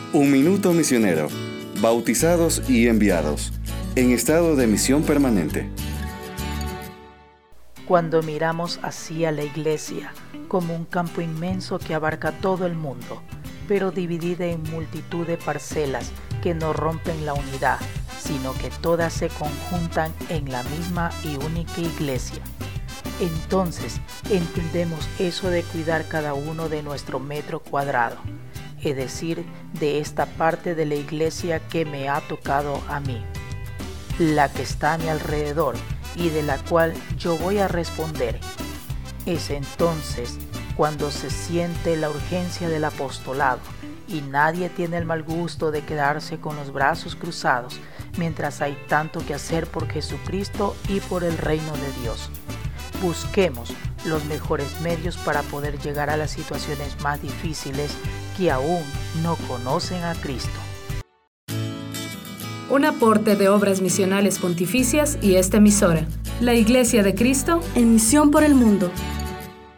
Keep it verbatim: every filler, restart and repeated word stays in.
Un minuto misionero, bautizados y enviados, en estado de misión permanente. Cuando miramos hacia la iglesia como un campo inmenso que abarca todo el mundo, pero dividida en multitud de parcelas que no rompen la unidad, sino que todas se conjuntan en la misma y única iglesia. Entonces entendemos eso de cuidar cada uno de nuestro metro cuadrado, es decir, de esta parte de la iglesia que me ha tocado a mí, la que está a mi alrededor y de la cual yo voy a responder. Es entonces cuando se siente la urgencia del apostolado y nadie tiene el mal gusto de quedarse con los brazos cruzados mientras hay tanto que hacer por Jesucristo y por el reino de Dios. Busquemos los mejores medios para poder llegar a las situaciones más difíciles que aún no conocen a Cristo. Un aporte de Obras Misionales Pontificias y esta emisora, la Iglesia de Cristo, en misión por el mundo.